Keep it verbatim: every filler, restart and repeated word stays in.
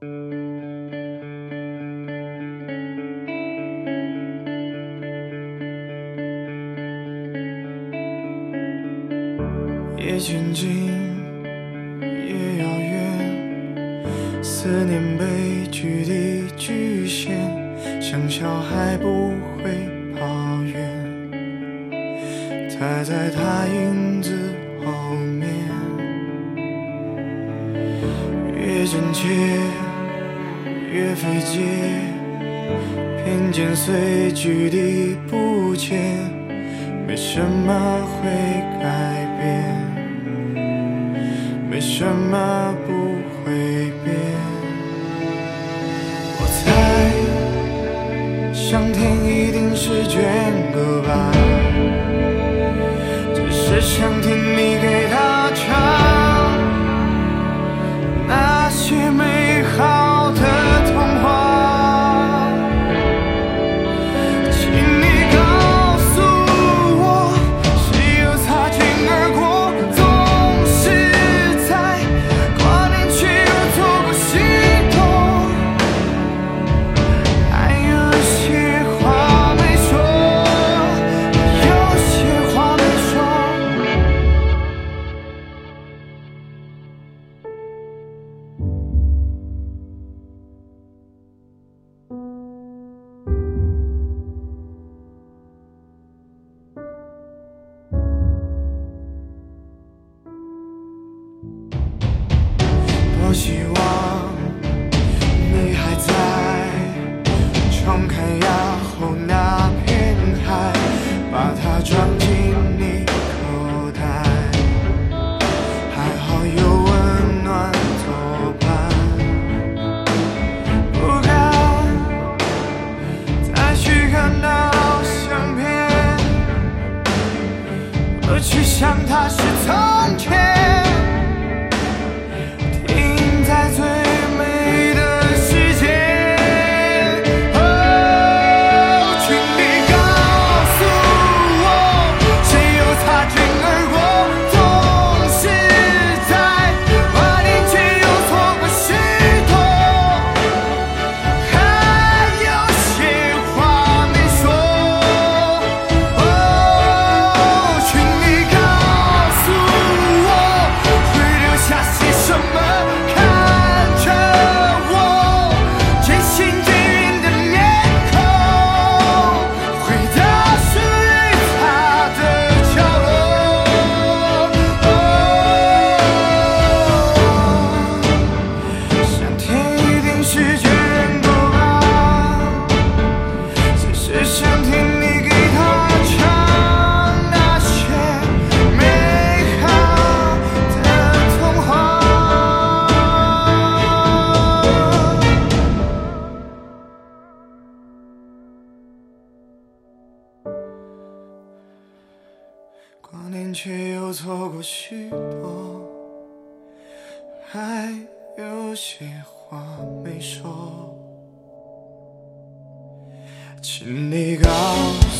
也渐近，也遥远，思念被距离局限，像小孩不会抱怨，待在他影子后面，越真切越费解，偏见随距离不减，没什么会改变，没什么不会变。我猜上天一定是眷顾吧，只是想听你给他唱那些美好的童话，请你告诉我，谁又擦肩而过，总是在挂念却又错过许多，还有些话没说，有些话没说。多希望你还在，冲开牙后那片海，把它装进你口袋，还好有温暖作伴，不敢再去看到相片，而去想它是从前，在最美的时间，哦，请你告诉我，谁又擦肩而过，总是在挂念却又错过许多，还有些话没说，哦，请你告诉我，会留下些什么。挂念却又错过许多，还有些话没说，请你告诉